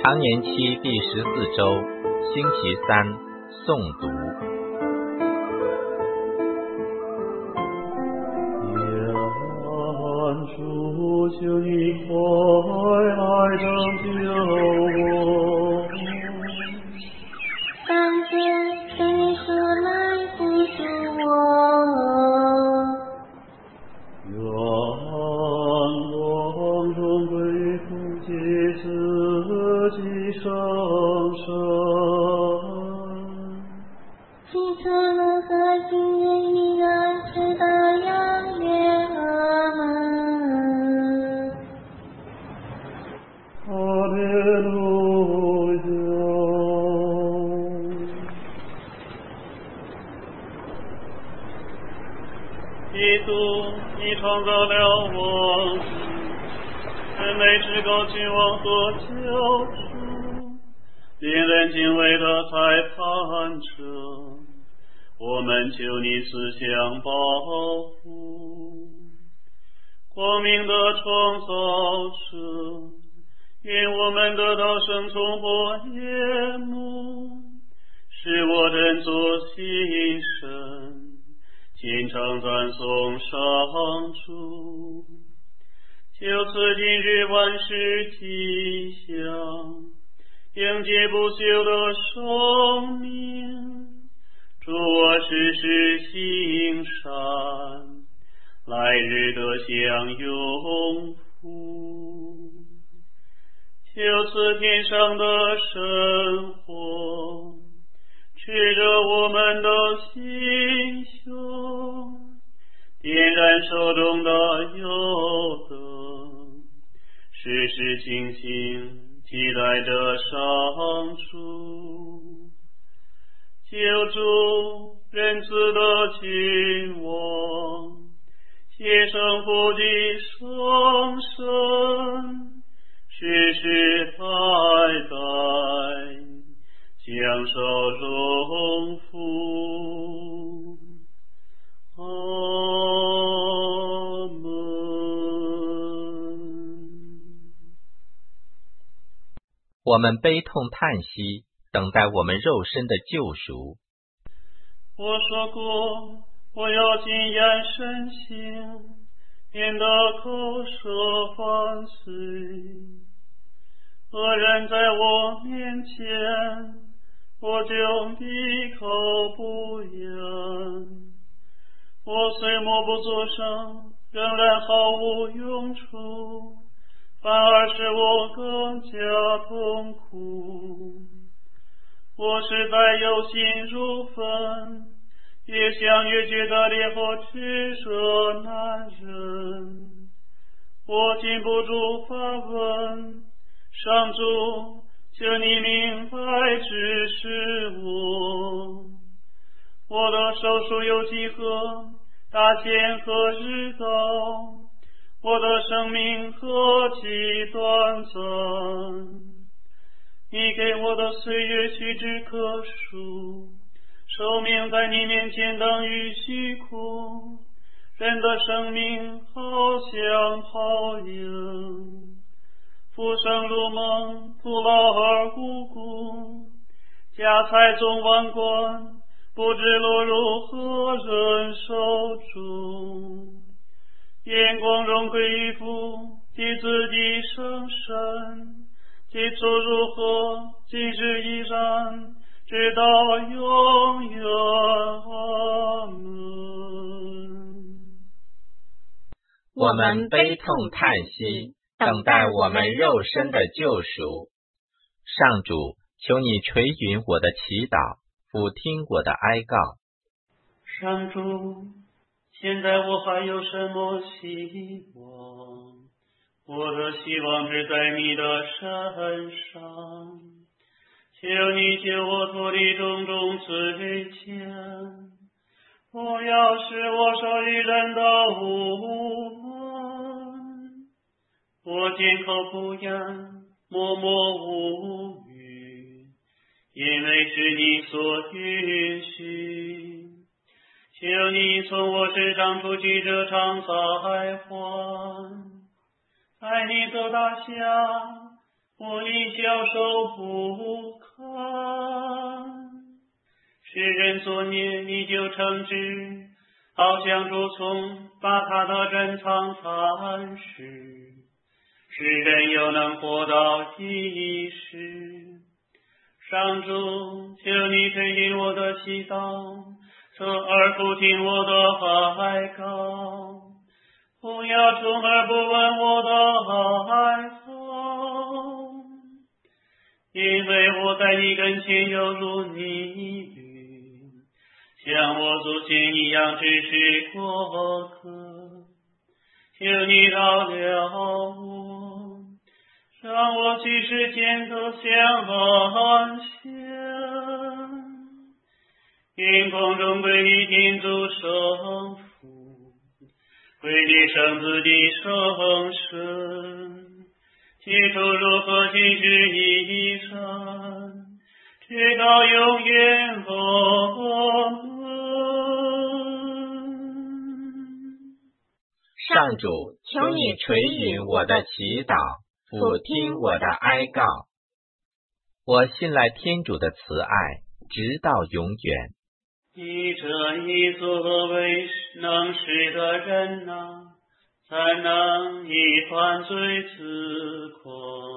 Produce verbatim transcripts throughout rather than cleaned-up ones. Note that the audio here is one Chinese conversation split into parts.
常年期第十四周，星期三，诵读。 愿主求你快来拯救我， 但愿求你速来扶助我。 愿光荣归父及子及圣神， 起初如何，今日依然，直到永远。阿门。 哈利路亚。基督，你创造了我，人类至高君王和救主，令人敬畏的裁判者，我们求你思想保护。光明的创造者，愿我们得到生从不夜幕，使我人作心神，经常赞颂上主。就此今日万事吉祥，迎接不朽的生命。祝我时时行善，来日得享永福。就此天上的生活，炽热我们的心胸，点燃手中的油灯，时时清醒期待着上主。救主仁慈的君王，谢圣父及圣神，世世代代享受荣福。阿门。 我们悲痛叹息，等待我们肉身的救赎。 我说过，我要谨言慎行，免得口舌犯罪。恶人在我面前，我就闭口不言。我虽默不作声，仍然毫无用处，反而使我更加痛苦。我实在忧心如焚，越想越觉得烈火炽热难忍。我禁不住发问，上主，求你明白指示我。我的手术有几何？大限何日到？我的生命何其短暂！你给我的岁月屈指可数，寿命在你面前等于虚空。人的生命好像泡影，复生如梦，徒劳而无功。家财总万贯，不知落入何人手中。眼光荣归于父及子及圣神，起初如何，今日依然，直到永远。阿门。 我们悲痛叹息，等待我们肉身的救赎。上主，求你垂允我的祈祷，俯听我的哀告。 上主，现在我还有什么希望？我的希望只在你的身上。求你救我脱离种种罪愆，不要使我受于人的污闷。我缄口不言，默默无语，因为是你所允许。求你从我身上除去这场灾患，在你的大厦， 我因消受不堪。世人所孽，你就惩治，好像蛀虫把他的珍藏蚕食。世人又能活到一世。上主，求你垂听我的祈祷，侧耳不听我的哀告，不要充耳不闻我的哀嚎，因为我在你跟前犹如泥驴，像我祖先一样只是过客。求你饶了我，让我去世间得享安闲，因空中归于天主圣父，归于圣子的圣神，起初如何今日已然，直到永远。阿门。 上主，求你垂允我的祈祷，俯听我的哀告。我信赖天主的慈爱，直到永远。 你这一作为能使的人啊，才能以犯罪自狂。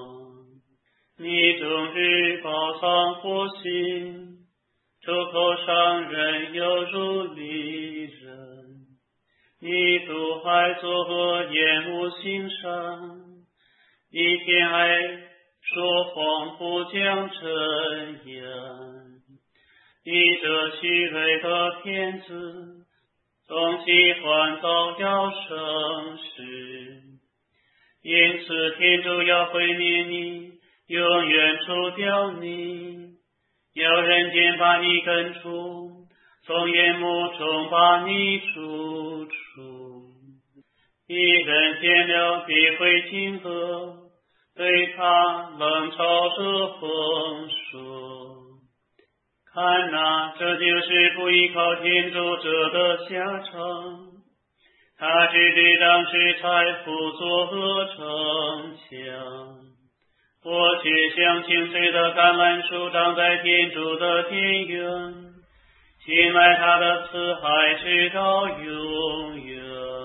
你终日饱尝火刑，出口伤人犹如利人。你毒害作恶，厌恶行善，你偏爱说谎，不讲真言。你这虚伪的骗子，总喜欢造谣生事，因此天主要毁灭你，永远除掉你，要人间把你根除，从眼目中把你逐出。一人见了必会惊愕，对他冷嘲热讽说：看哪，这就是不依靠天主者的下场。他只知当时财富作恶逞强，我却像青翠的橄榄树长在天主的田园，信赖他的慈爱直到永远。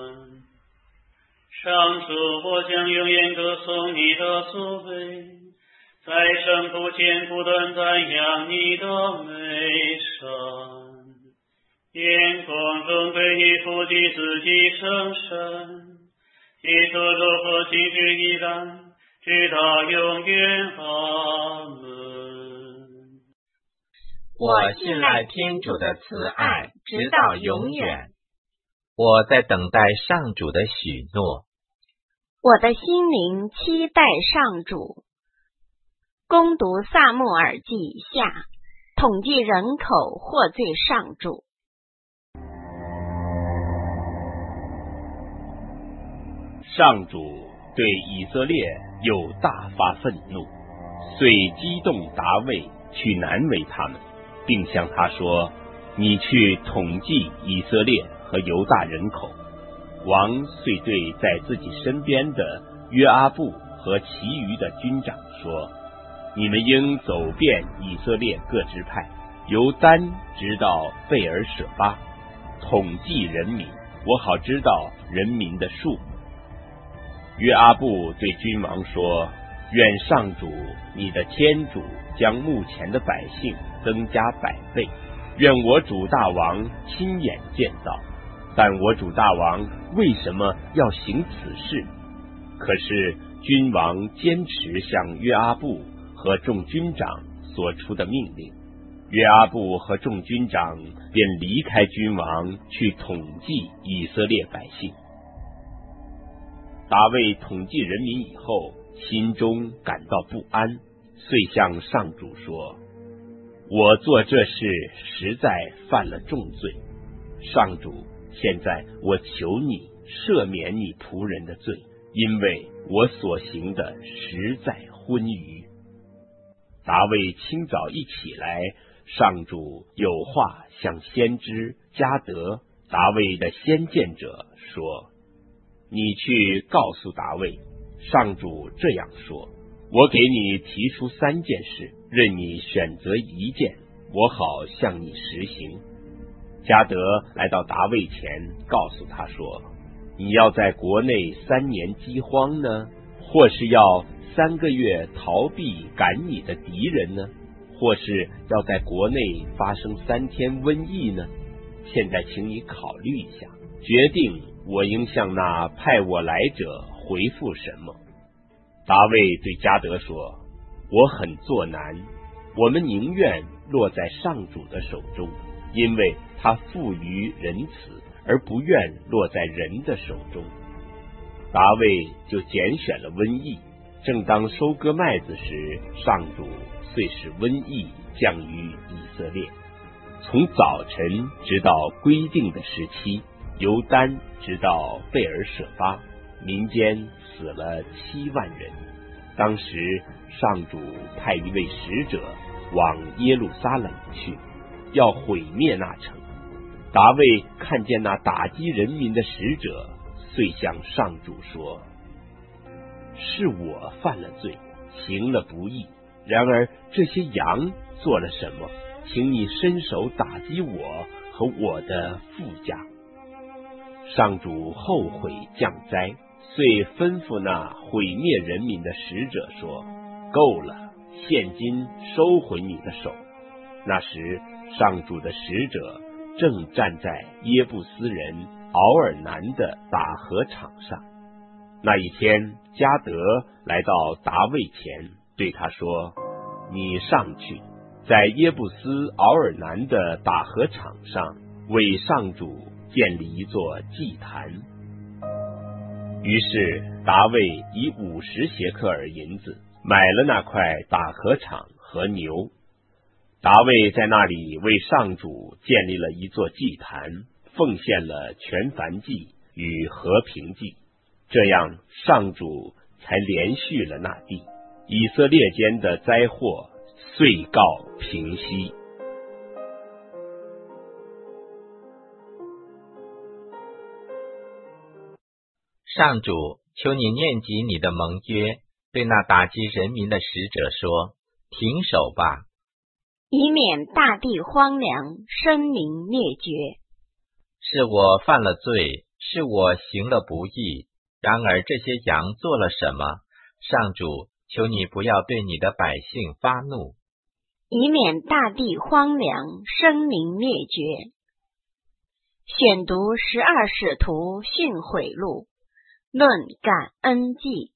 上主，我将永远歌颂你的作为，在圣父前不断赞扬你的美善，眼光中归于父及子及圣神，起初如何今日依然，直到永远。阿门。 我信赖天主的慈爱，直到永远。我在等待上主的许诺。 我的心灵期待上主。攻读撒慕尔记下，统计人口获罪上主。 上主对以色列又大发愤怒，遂激动达味去难为他们，并向他说：你去统计以色列和犹大人口。王遂对在自己身边的约阿布和其余的军长说：你们应走遍以色列各支派，由丹直到贝尔舍巴，统计人民，我好知道人民的数目。约阿布对君王说：愿上主你的天主将目前的百姓增加百倍，愿我主大王亲眼见到。但我主大王为什么要行此事？可是君王坚持向约阿布和众军长所出的命令，约阿布和众军长便离开君王去统计以色列百姓。大卫统计人民以后，心中感到不安，遂向上主说：我做这事实在犯了重罪，上主，现在我求你赦免你仆人的罪，因为我所行的实在昏愚。大卫清早一起来，上主有话向先知加得，大卫的先见者说：你去告诉大卫，上主这样说： 我给你提出三件事，任你选择一件，我好向你实行。迦得来到大卫前，告诉他说，你要在国内三年饥荒呢，或是要三个月逃避赶你的敌人呢，或是要在国内发生三天瘟疫呢？现在请你考虑一下，决定我应向那派我来者回复什么。大卫对迦得说，我很作难，我们宁愿落在上主的手中，因为他富于仁慈，而不愿落在人的手中。大卫就拣选了瘟疫，正当收割麦子时，上主遂使瘟疫降于以色列。从早晨直到规定的时期，由丹直到贝尔舍巴，民间死了七万人。当时上主派一位使者往耶路撒冷去，要毁灭那城。大卫看见那打击人民的使者，遂向上主说，是我犯了罪，行了不义，然而这些羊做了什么？请你伸手打击我和我的父家。上主后悔降灾，遂吩咐那毁灭人民的使者说，够了，现今收回你的手。那时上主的使者正站在耶布斯人敖尔南的打禾场上。那一天，迦得来到大卫前，对他说，你上去，在耶布斯敖尔南的打禾场上为上主建立一座祭坛。于是大卫以五十谢克尔银子买了那块打禾场和牛。大卫在那里为上主建立了一座祭坛，奉献了全燔祭与和平祭，这样上主才连续了那地，以色列间的灾祸遂告平息。 上主，求你念及你的盟约，对那打击人民的使者说，停手吧， 以免大地荒凉，生民灭绝。 是我犯了罪，是我行了不义，然而这些羊做了什么？上主，求你不要对你的百姓发怒， 以免大地荒凉，生民灭绝。选读十二使徒训诲录，论感恩祭。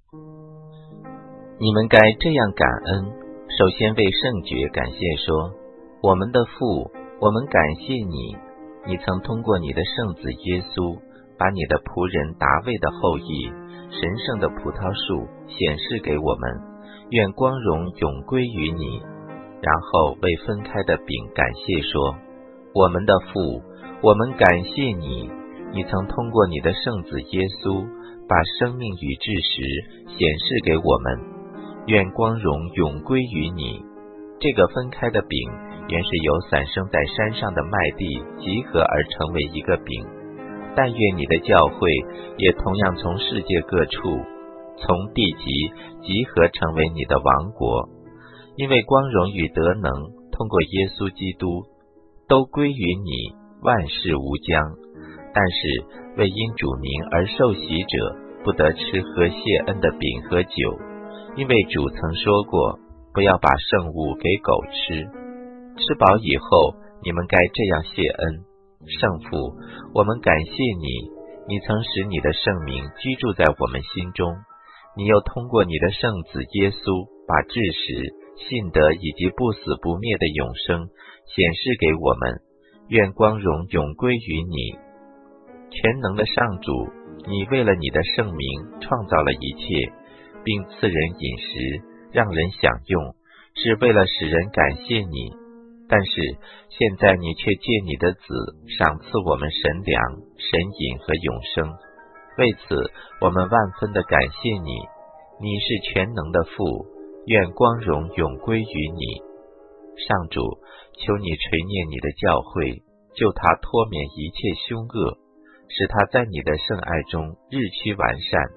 你们该这样感恩，首先为圣爵感谢说，我们的父，我们感谢你，你曾通过你的圣子耶稣，把你的仆人大卫的后裔，神圣的葡萄树显示给我们，愿光荣永归于你。然后为分开的饼感谢说，我们的父，我们感谢你，你曾通过你的圣子耶稣，把生命与知识显示给我们，愿光荣永归于你。这个分开的饼原是由散生在山上的麦地集合而成为一个饼，但愿你的教会也同样从世界各处，从地极集合成为你的王国，因为光荣与德能通过耶稣基督都归于你，万事无疆。但是为因主名而受洗者不得吃喝谢恩的饼和酒，因为主曾说过，不要把圣物给狗吃。吃饱以后，你们该这样谢恩。圣父，我们感谢你，你曾使你的圣名居住在我们心中，你又通过你的圣子耶稣，把知识、信德以及不死不灭的永生显示给我们，愿光荣永归于你。全能的上主，你为了你的圣名创造了一切，并赐人饮食，让人享用，是为了使人感谢你。但是现在你却借你的子赏赐我们神粮、神饮和永生，为此我们万分的感谢你。你是全能的父，愿光荣永归于你。上主，求你垂念你的教会，救他脱免一切凶恶，使他在你的圣爱中日趋完善，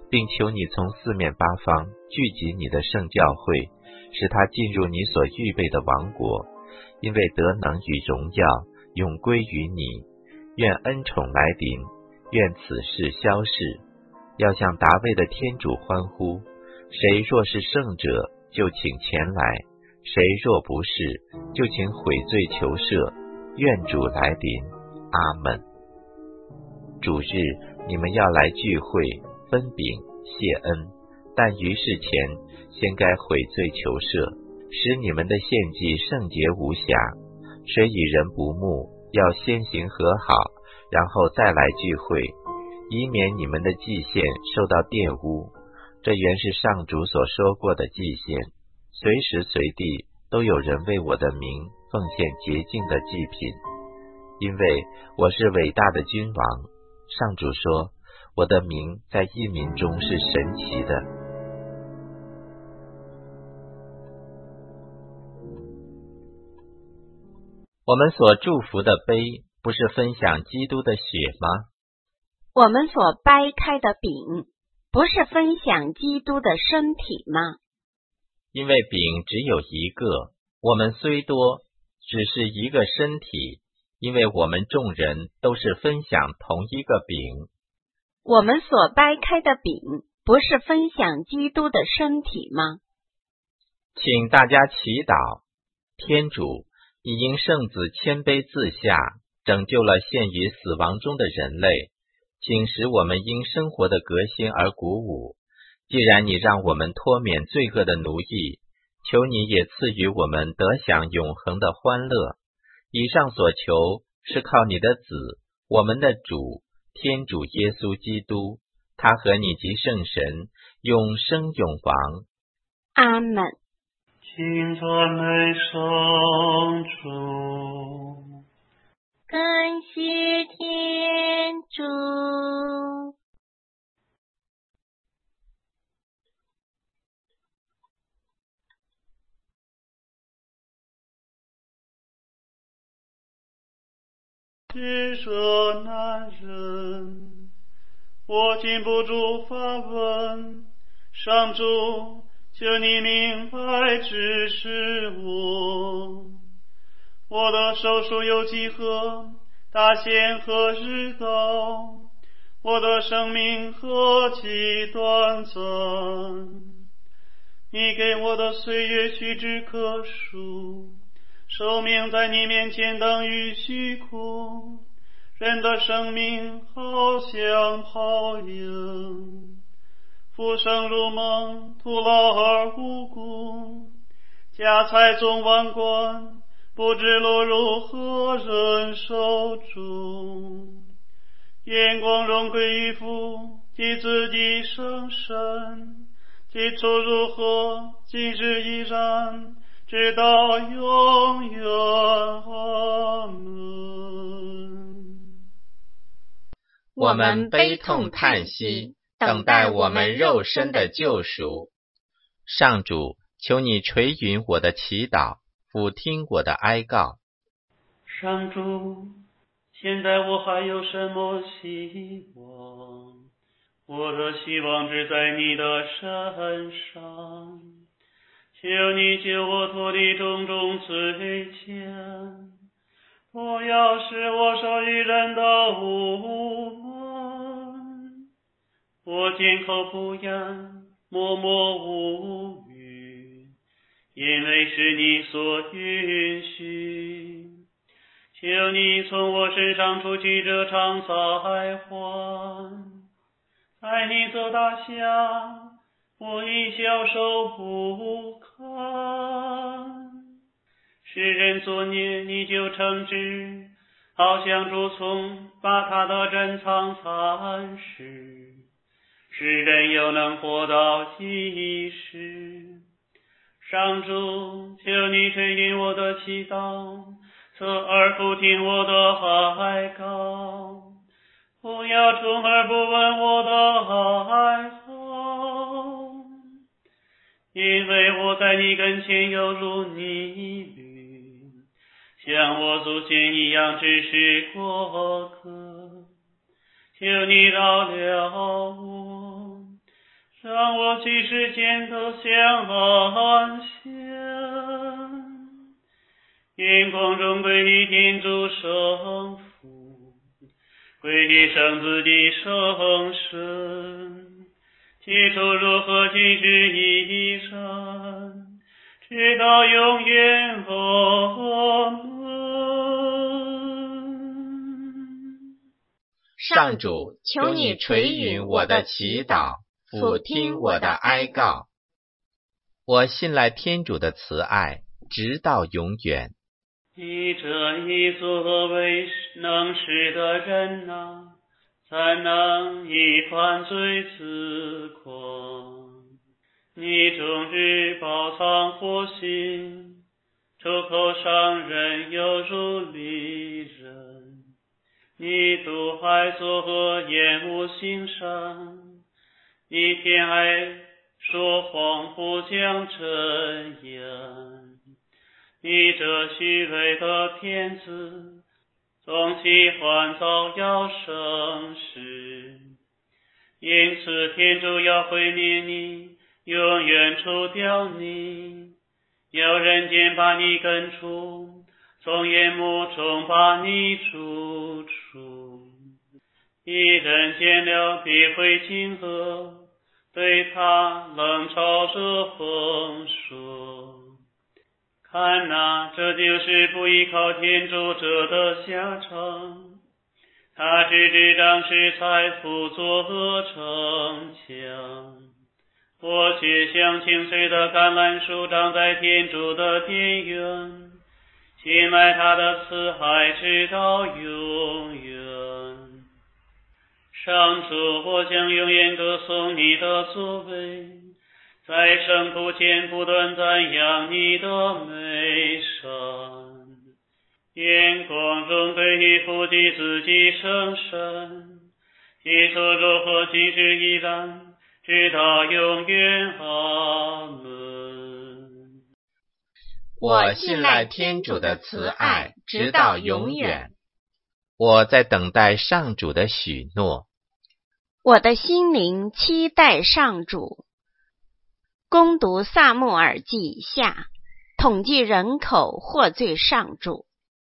并求你从四面八方聚集你的圣教会，使他进入你所预备的王国，因为德能与荣耀永归于你。愿恩宠来临，愿此事消逝。要向达味的天主欢呼，谁若是圣者，就请前来，谁若不是，就请悔罪求赦。愿主来临。阿门。主日你们要来聚会分饼谢恩，但于事前先该悔罪求赦，使你们的献祭圣洁无瑕。谁与人不睦，要先行和好，然后再来聚会，以免你们的祭献受到玷污。这原是上主所说过的祭献，随时随地都有人为我的名奉献洁净的祭品，因为我是伟大的君王。上主说，我的名在异民中是神奇的。我们所祝福的杯，不是分享基督的血吗？ 我们所掰开的饼，不是分享基督的身体吗？ 因为饼只有一个，我们虽多，只是一个身体，因为我们众人都是分享同一个饼。 我们所掰开的饼，不是分享基督的身体吗？ 请大家祈祷。天主，你因圣子谦卑自下，拯救了陷于死亡中的人类，请使我们因生活的革新而鼓舞。既然你让我们脱免罪恶的奴役，求你也赐予我们得享永恒的欢乐。以上所求是靠你的子，我们的主天主耶稣基督，他和你及圣神永生永王。 阿门。 请赞美上主。 感谢天主。 至舍难忍，我禁不住发问。上主，求你明白指示我，我的手术有几何大限何日到？我的生命何其短暂！你给我的岁月屈指可数，寿命在你面前等于虚空。人的生命好像泡影，复生如梦，徒劳而无功。家财纵万贯，不知落入何人手中。眼光荣归于父及子及圣神，起初如何，今日依然，直到永远。阿门。 我们悲痛叹息，等待我们肉身的救赎。上主，求你垂允我的祈祷，俯听我的哀告。 上主，现在我还有什么希望？我的希望只在你的身上。求你救我脱离种种罪愆，不要使我受于人的侮慢。我缄口不言，默默无语，因为是你所允许。求你从我身上除去这场灾患，在你责打下，我已消受不堪。世人作孽，你就惩治，好像蛀虫把他的珍藏蚕食，使人又能活到几时。上主，求你垂允我的祈祷，侧耳俯听我的哀告，不要充耳不闻我的哀嚎，因为我在你跟前犹如泥驴，像我祖先一样只是过客。求你饶了我， 让我几时间都相安详。愿光荣归于天主圣父，归于圣子的圣神，起初如何今日依然，直到永远。阿门。 上主，求你垂允我的祈祷，俯听我的哀告。我信赖天主的慈爱，直到永远。 你这一作为能使的人啊，怎能以犯罪自夸？你终日饱藏祸心，出口伤人犹如利人。你毒害作恶，厌恶行善，你偏爱说谎，不讲真言。你这虚伪的骗子，总喜欢造谣生事，因此天主要毁灭你，永远除掉你。有人间把你根除，从眼目中把你逐出。一人见了必会惊愕，对他冷嘲热讽说：看哪，这就是不依靠天主者的下场。他只知仗势财富作恶逞强，我却像青翠的橄榄树长在天主的田园，信赖他的慈爱直到永远。上主，我将永远歌颂你的作为，在圣徒前不断赞扬你的美善。愿光荣归于父的子及圣神，起初如何今日依然，直到永远。阿门。 我信赖天主的慈爱，直到永远。我在等待上主的许诺。 我的心灵期待上主。攻读撒慕尔记下，统计人口，获罪上主。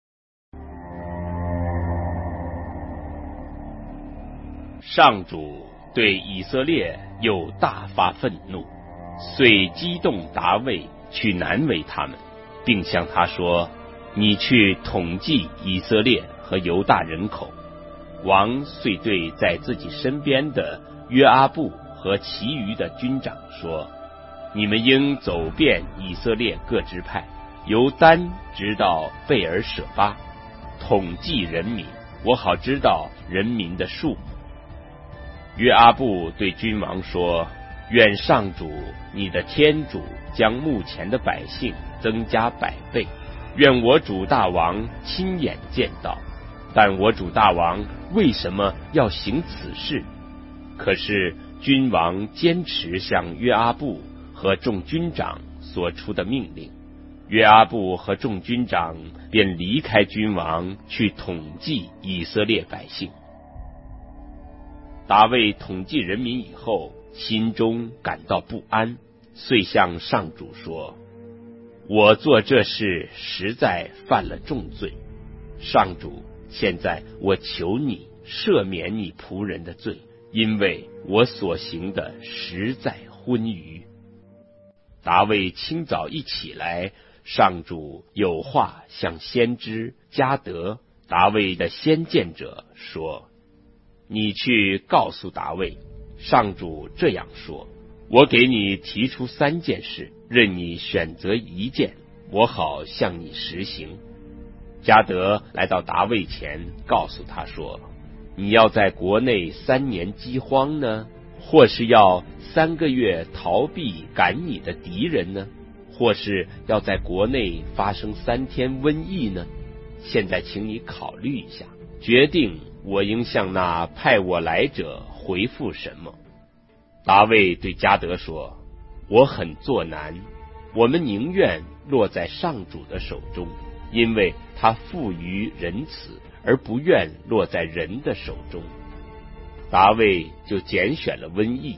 上主对以色列又大发愤怒，遂激动达味去难为他们，并向他说：你去统计以色列和犹大人口。王遂对在自己身边的约阿布和其余的军长说：你们应走遍以色列各支派，由丹直到贝尔舍巴，统计人民，我好知道人民的数目。约阿布对君王说：愿上主你的天主将目前的百姓增加百倍，愿我主大王亲眼见到。但我主大王为什么要行此事？可是君王坚持向约阿布和众军长所出的命令，约阿布和众军长便离开君王，去统计以色列百姓。大卫统计人民以后，心中感到不安，遂向上主说：我做这事实在犯了重罪，上主，现在我求你赦免你仆人的罪，因为我所行的实在昏愚。大卫清早一起来，上主有话向先知加得，大卫的先见者说：你去告诉大卫，上主这样说：我给你提出三件事，任你选择一件，我好向你实行。加得来到达卫前，告诉他说：你要在国内三年饥荒呢，或是要三个月逃避赶你的敌人呢，或是要在国内发生三天瘟疫呢？现在请你考虑一下，决定我应向那派我来者回复什么。达卫对加得说：我很作难，我们宁愿落在上主的手中，因为他富于仁慈，而不愿落在人的手中。达卫就拣选了瘟疫，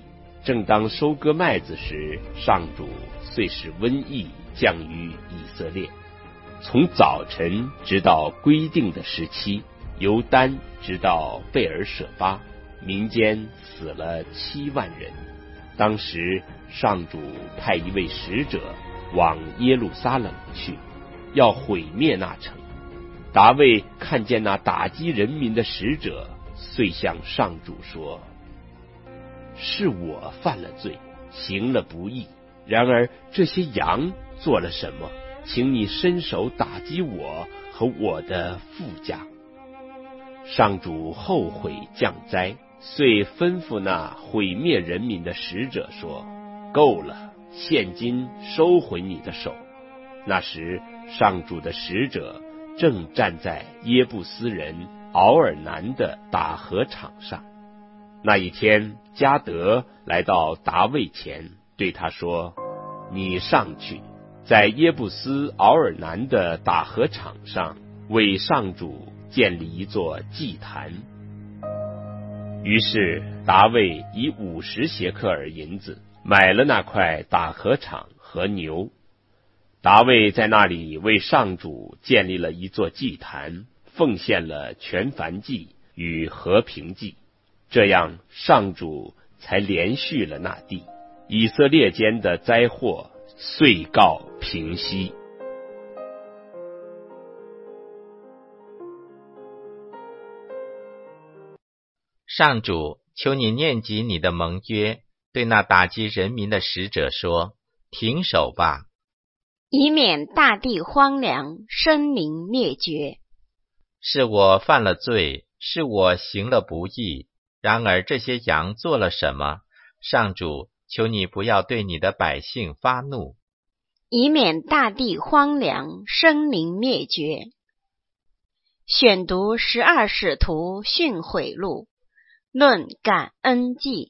正当收割麦子时，上主遂使瘟疫降于以色列。从早晨直到规定的时期，由丹直到贝尔舍巴，民间死了七万人。当时上主派一位使者往耶路撒冷去，要毁灭那城。大卫看见那打击人民的使者，遂向上主说：是我犯了罪，行了不义，然而这些羊做了什么？请你伸手打击我和我的父家。上主后悔降灾，遂吩咐那毁灭人民的使者说：够了，现今收回你的手。那时上主的使者正站在耶布斯人敖尔南的打禾场上。那一天，迦得来到达卫前，对他说：你上去，在耶布斯敖尔南的打禾场上为上主建立一座祭坛。于是达卫以五十谢克尔银子买了那块打禾场和牛。达卫在那里为上主建立了一座祭坛，奉献了全燔祭与和平祭，这样上主才连续了那地，以色列间的灾祸遂告平息。 上主，求你念及你的盟约，对那打击人民的使者说：停手吧， 以免大地荒凉，生民灭绝。 是我犯了罪，是我行了不义，然而这些羊做了什么？上主，求你不要对你的百姓发怒， 以免大地荒凉，生民灭绝。选读十二使徒训诲录，论感恩祭。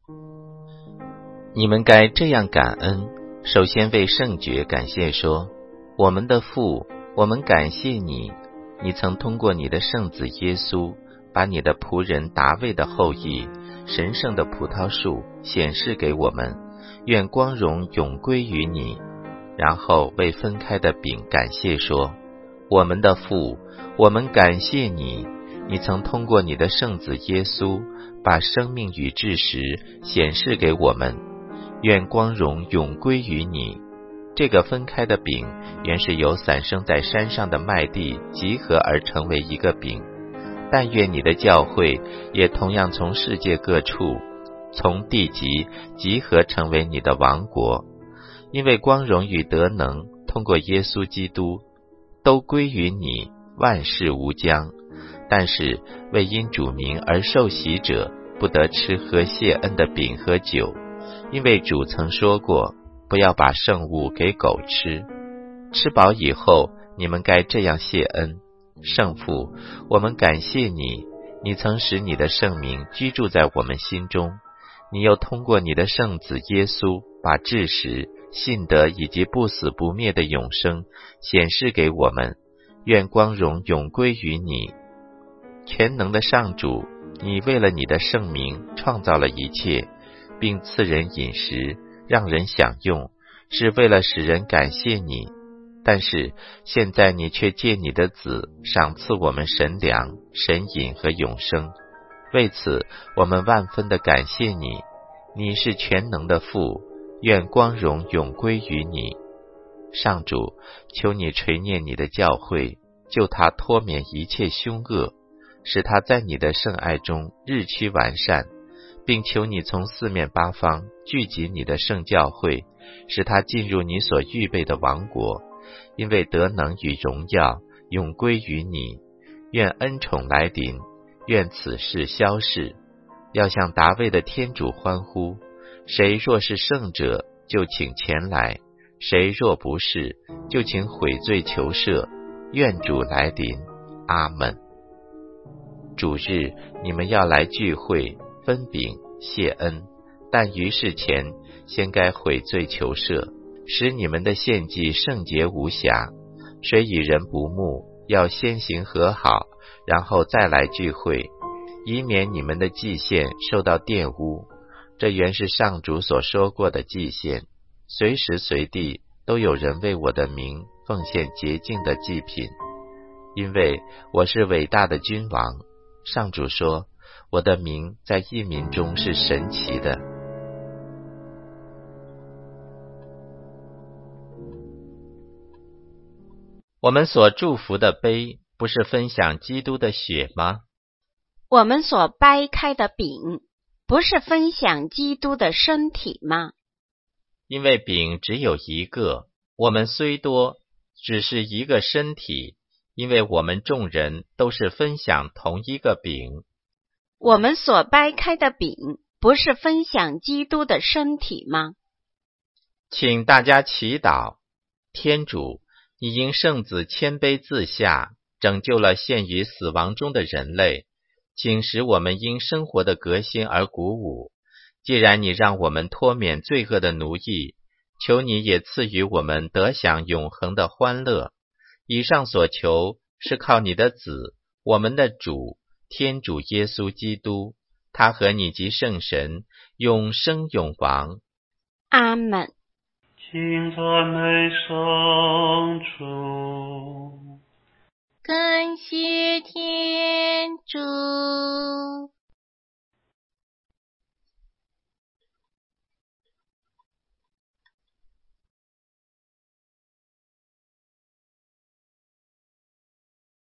你们该这样感恩，首先为圣爵感谢说：我们的父，我们感谢你，你曾通过你的圣子耶稣，把你的仆人达卫的后裔，神圣的葡萄树显示给我们，愿光荣永归于你。然后为分开的饼感谢说：我们的父，我们感谢你，你曾通过你的圣子耶稣，把生命与知识显示给我们，愿光荣永归于你。这个分开的饼原是由散生在山上的麦地集合而成为一个饼，但愿你的教会也同样从世界各处，从地极集合成为你的王国，因为光荣与德能通过耶稣基督都归于你，万事无疆。但是为因主名而受洗者不得吃喝谢恩的饼和酒，因为主曾说过，不要把圣物给狗吃。吃饱以后，你们该这样谢恩：圣父，我们感谢你，你曾使你的圣名居住在我们心中，你又通过你的圣子耶稣，把知识、信德以及不死不灭的永生显示给我们，愿光荣永归于你。全能的上主，你为了你的圣名创造了一切，并赐人饮食，让人享用，是为了使人感谢你。但是现在你却借你的子赏赐我们神粮、神饮和永生，为此我们万分的感谢你。你是全能的父，愿光荣永归于你。上主，求你垂念你的教会，救他脱免一切凶恶，使他在你的圣爱中日趋完善，并求你从四面八方聚集你的圣教会，使他进入你所预备的王国，因为德能与荣耀永归于你。愿恩宠来临，愿此事消逝。要向达卫的天主欢呼，谁若是圣者，就请前来；谁若不是，就请悔罪求赦。愿主来临。阿们。主日你们要来聚会分饼谢恩，但于事前先该悔罪求赦，使你们的献祭圣洁无瑕。谁与人不睦，要先行和好，然后再来聚会，以免你们的祭献受到玷污。 这原是上主所说过的祭献，随时随地都有人为我的名奉献洁净的祭品，因为我是伟大的君王。上主说，我的名在异民中是神奇的。我们所祝福的杯，不是分享基督的血吗？ 我们所掰开的饼，不是分享基督的身体吗？ 因为饼只有一个，我们虽多，只是一个身体，因为我们众人都是分享同一个饼。 我们所掰开的饼，不是分享基督的身体吗？ 请大家祈祷。天主，你因圣子谦卑自下，拯救了陷于死亡中的人类，请使我们因生活的革新而鼓舞。既然你让我们脱免罪恶的奴役，求你也赐予我们得享永恒的欢乐。以上所求是靠你的子，我们的主，天主耶稣基督，他和你及圣神永生永王。 阿们。 请赞美上主。 感谢天主。